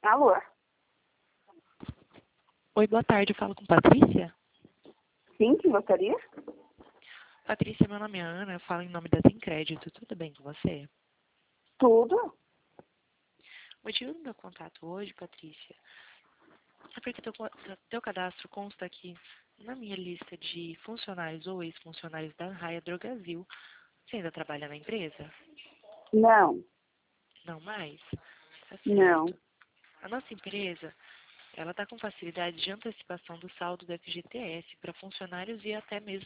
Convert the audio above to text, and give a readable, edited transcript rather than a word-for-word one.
Alô? Oi, boa tarde. Eu falo com Patrícia? Sim, que gostaria? Patrícia, meu nome é Ana. Eu falo em nome da Tem Crédito. Tudo bem com você? Tudo? O motivo do meu contato hoje, Patrícia, é porque teu cadastro consta aqui na minha lista de funcionários ou ex-funcionários da Raia Drogasil. Você ainda trabalha na empresa? Não, Não mais? Tá não. certo. A nossa empresa, ela está com facilidade de antecipação do saldo do FGTS para funcionários e até mesmo